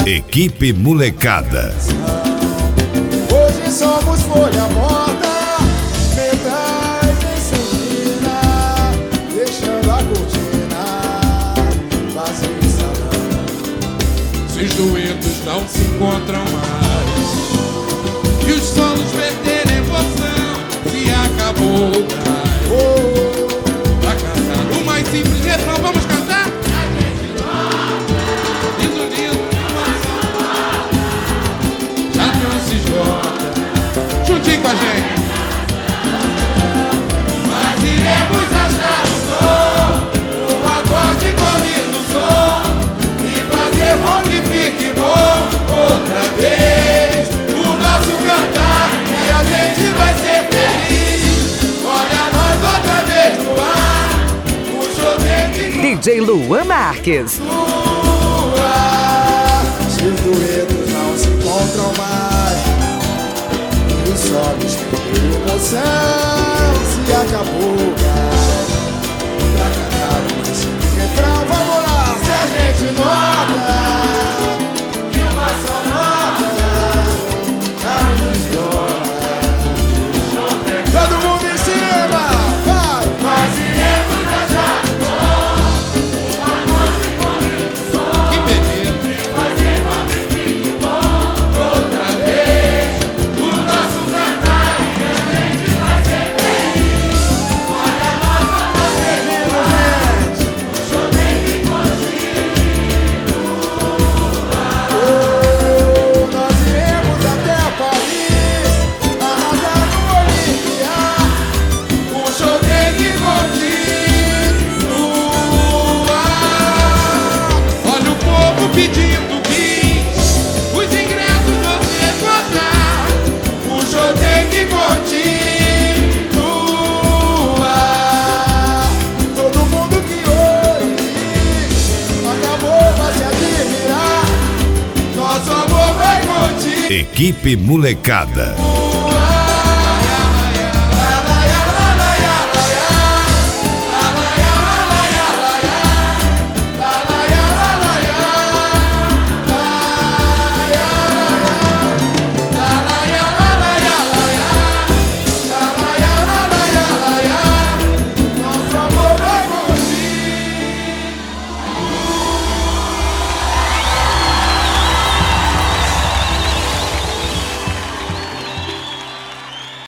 Equipe Molecada. Hoje somos folha morta, metais em surdina, deixando a cortina, vazio e salão. Se os duetos não se encontram mais e os solos perderem emoção, se acabou o gás. Pra cantar o mais simples refrão, vamos cantar? Lindo, lindo, já não se esgota. Juntinho com a gente. Mas iremos achar o som, um acorde comigo no som, e fazer com que fique bom outra vez. O nosso cantar e a gente vai ser feliz. Olha nós outra vez no ar, o show tem que DJ Luan Marques. Se os duetos não se encontram mais e os solos têm emoção, se acabou o gás. Pra cantar o mais simples refrão, vamos lá. Se a gente nota que uma só nota já nos dói. Todo mundo em cima, vai! Nós iremos achar o som, uma noite comigo no som, que beleza. fazer com que fique bom outra vez. O nosso cantar e a gente vai ser feliz. Olha nós outra vez, gente. O show tem que continuar. Nós iremos até Paris, arrasar no Olímpia. O show tem que continuar. Olha o povo pedindo bis, os ingressos vão se esgotar. O show tem que continuar. Todo mundo que hoje acabou vai se admirar. Nosso amor vai continuar. Equipe Molecada.